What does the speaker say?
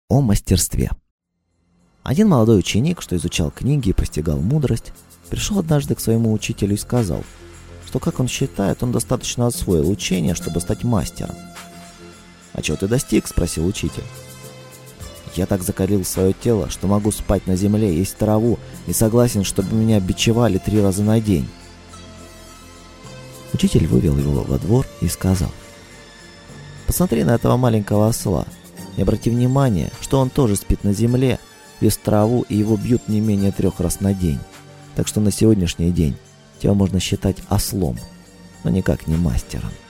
О мастерстве. Один молодой ученик, что изучал книги и постигал мудрость, пришел однажды к своему учителю и сказал, что, как он считает, он достаточно освоил учение, чтобы стать мастером. «А чего ты достиг?» – спросил учитель. «Я так закалил свое тело, что могу спать на земле, есть траву и согласен, чтобы меня бичевали 3 раза на день». Учитель вывел его во двор и сказал: «Посмотри на этого маленького осла и обрати внимание, что он тоже спит на земле, ест траву, и его бьют не менее 3 раз на день. Так что на сегодняшний день тебя можно считать ослом, но никак не мастером».